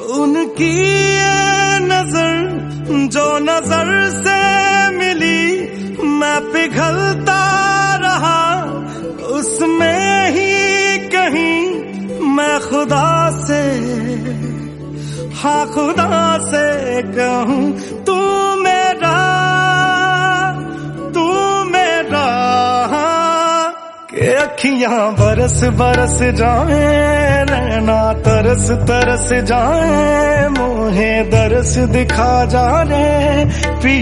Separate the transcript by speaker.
Speaker 1: उनकी ये नजर जो नजर से मिली, मैं पिघलता रहा उसमें ही कहीं। मैं खुदा से, हाँ खुदा से कहूँ, तू मेरा के अखियां बरस बरस जाए, नैना तरस तरस जाए, मुझे दरस दिखा जा रे।